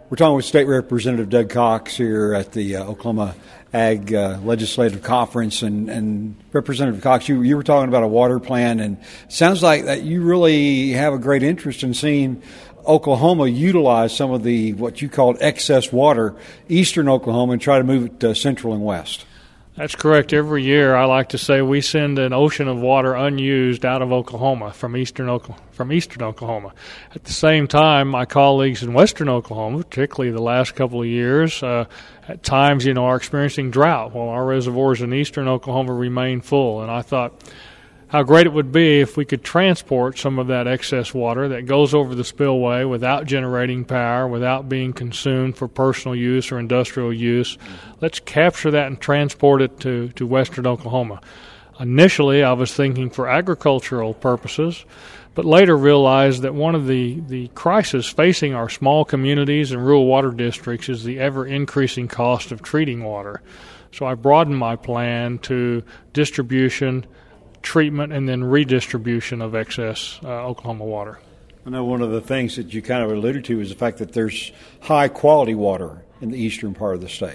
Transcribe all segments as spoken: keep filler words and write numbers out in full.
We're talking with State Representative Doug Cox here at the uh, Oklahoma Ag uh, Legislative Conference. And, and Representative Cox, you, you were talking about a water plan, and it sounds like that you really have a great interest in seeing Oklahoma utilize some of the what you called excess water, eastern Oklahoma, and try to move it to central and west. That's correct. Every year, I like to say we send an ocean of water unused out of Oklahoma from eastern Oklahoma. From eastern Oklahoma. At the same time, my colleagues in western Oklahoma, particularly the last couple of years, uh, at times, you know, are experiencing drought while our reservoirs in eastern Oklahoma remain full. And I thought how great it would be if we could transport some of that excess water that goes over the spillway without generating power, without being consumed for personal use or industrial use. Let's capture that and transport it to, to western Oklahoma. Initially, I was thinking for agricultural purposes, but later realized that one of the, the crises facing our small communities and rural water districts is the ever-increasing cost of treating water. So I broadened my plan to distribution, treatment, and then redistribution of excess uh, Oklahoma water. I know one of the things that you kind of alluded to is the fact that there's high-quality water in the eastern part of the state.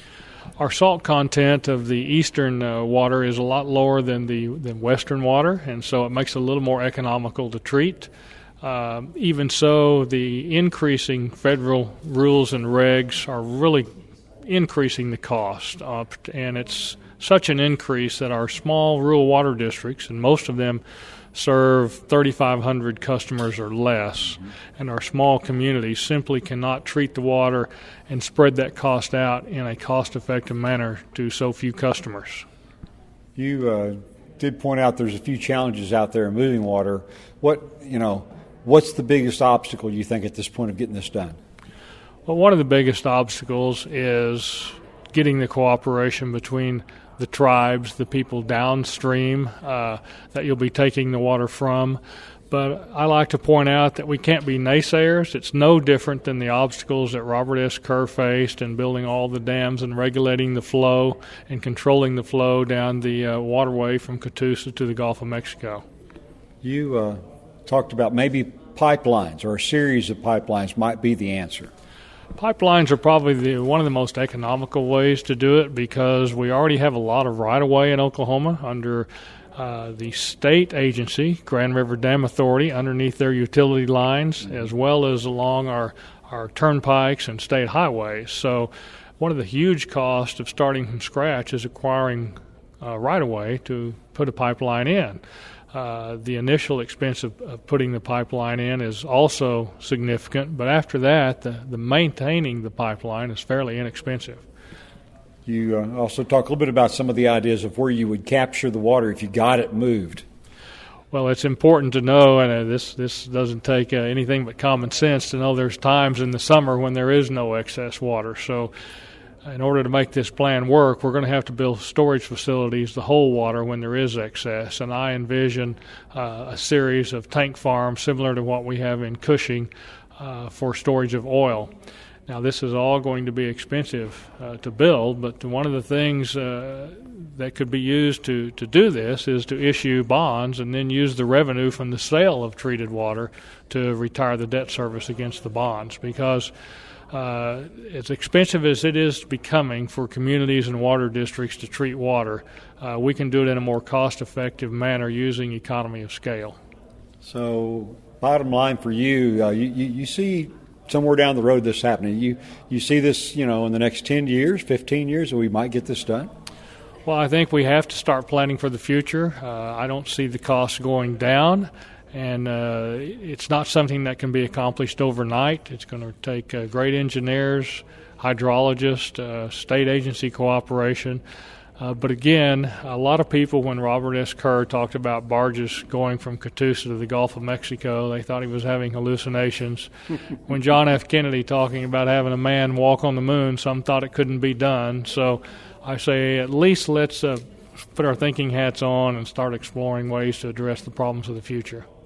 Our salt content of the eastern uh, water is a lot lower than the than western water, and so it makes it a little more economical to treat. Uh, even so, the increasing federal rules and regs are really increasing the cost, uh, and it's such an increase that our small rural water districts, and most of them serve thirty-five hundred customers or less, and our small communities simply cannot treat the water and spread that cost out in a cost-effective manner to so few customers. You uh, did point out there's a few challenges out there in moving water. What, you know, what's the biggest obstacle you think at this point of getting this done? Well, one of the biggest obstacles is getting the cooperation between the tribes, the people downstream uh, that you'll be taking the water from. But I like to point out that we can't be naysayers. It's no different than the obstacles that Robert S. Kerr faced in building all the dams and regulating the flow and controlling the flow down the uh, waterway from Catoosa to the Gulf of Mexico. You uh, talked about maybe pipelines, or a series of pipelines might be the answer. Pipelines are probably the, one of the most economical ways to do it because we already have a lot of right-of-way in Oklahoma under uh, the state agency, Grand River Dam Authority, underneath their utility lines, mm-hmm. as well as along our, our turnpikes and state highways. So one of the huge costs of starting from scratch is acquiring uh, right-of-way to put a pipeline in. Uh, the initial expense of, of putting the pipeline in is also significant, but after that, the, the maintaining the pipeline is fairly inexpensive. You uh, also talk a little bit about some of the ideas of where you would capture the water if you got it moved. Well, it's important to know, and uh, this, this doesn't take uh, anything but common sense to know there's times in the summer when there is no excess water. So in order to make this plan work, we're going to have to build storage facilities to hold water when there is excess. And I envision uh, a series of tank farms similar to what we have in Cushing uh, for storage of oil. Now, this is all going to be expensive uh, to build, but one of the things uh, that could be used to, to do this is to issue bonds and then use the revenue from the sale of treated water to retire the debt service against the bonds, because Uh, as expensive as it is becoming for communities and water districts to treat water, uh, we can do it in a more cost-effective manner using economy of scale. So, bottom line for you, uh, you, you, you see somewhere down the road this happening. You you see this, you know, in the next ten years, fifteen years, that we might get this done? Well, I think we have to start planning for the future. Uh, I don't see the costs going down. And uh, it's not something that can be accomplished overnight. It's going to take uh, great engineers, hydrologists, uh, state agency cooperation. Uh, but again, a lot of people, when Robert S. Kerr talked about barges going from Catoosa to the Gulf of Mexico, they thought he was having hallucinations. When John F. Kennedy talking about having a man walk on the moon, some thought it couldn't be done. So I say at least let's uh, put our thinking hats on and start exploring ways to address the problems of the future.